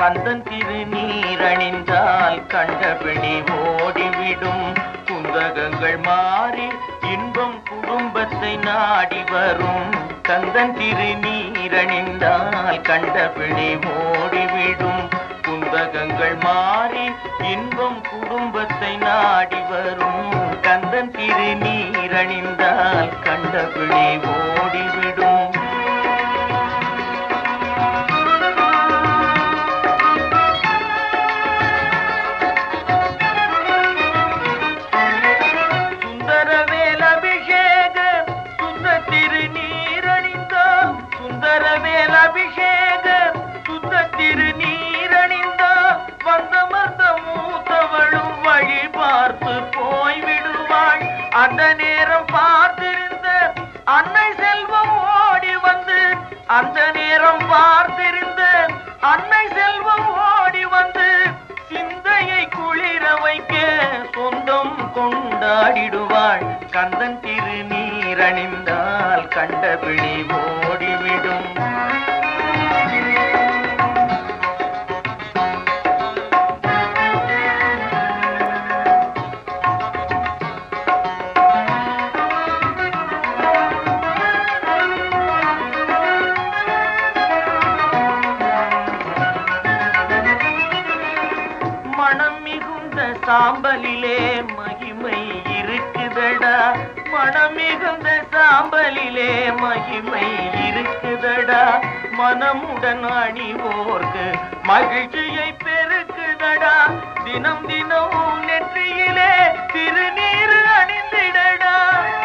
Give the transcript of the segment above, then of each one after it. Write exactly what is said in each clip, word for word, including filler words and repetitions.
கந்தன் திருநீரணிந்தால் கண்டபிடி ஓடிவிடும். குந்தகங்கள் மாறி இன்பம் குடும்பத்தை நாடி வரும். கந்தன் திருநீரணிந்தால் கண்டபிடி ஓடிவிடும். குந்தகங்கள் மாறி இன்பம் குடும்பத்தை நாடி வரும். கந்தன் திருநீரணிந்தால் கண்டபிடி ஓடிவிடும். சுந்தரவேல் அபிஷேக சுத்த திருநீரணிந்தால் சுந்தரவேல் அபிஷேக சுத்த திருநீரணிந்தால் வந்தமர்ந்த மூத்தவளும் வழி பார்த்து போய்விடுவாள். அந்த நேரம் பார்த்திருந்த அன்னை செல்வம் ஓடி வந்து அந்த நேரம் பார்த்திருந்த அன்னை செல்வம் ஓடி வந்து சிந்தையை குளிர வைக்க சொந்தம் கொண்டாடிடுவாள். கந்தன் திருநீரணிந்தால் கண்டபிடி ஓடிவிடும். மனம் மிகுந்த சாம்பலிலே மகிமை இருக்குதடா. மனம் மிகுந்த சாம்பலிலே மகிமை இருக்குதடா. மனமுடன் அணிவோர்க்கு மகிழ்ச்சியை பெருக்குதடா. தினம் தினம் நெற்றியிலே திருநீர் அணிந்திடடா.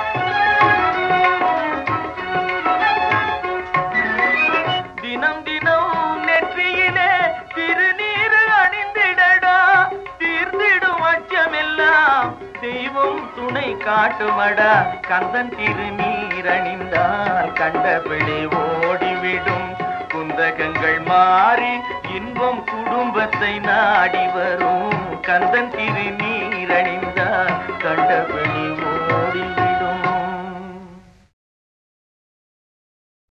தினம் தினம் நெற்றியிலே திருநீர் அணிந்திடடா. தீர்ந்திடும் அச்சமெல்லாம் தெய்வம் துணை காட்டுமடா. கந்தன் திருநீரணிந்தால் கண்டபிடி ஓடிவிடும். குந்தகங்கள் மாறி இன்பம் குடும்பத்தை நாடி வரும். கந்தன் திருநீரணிந்தால் கண்டபிடி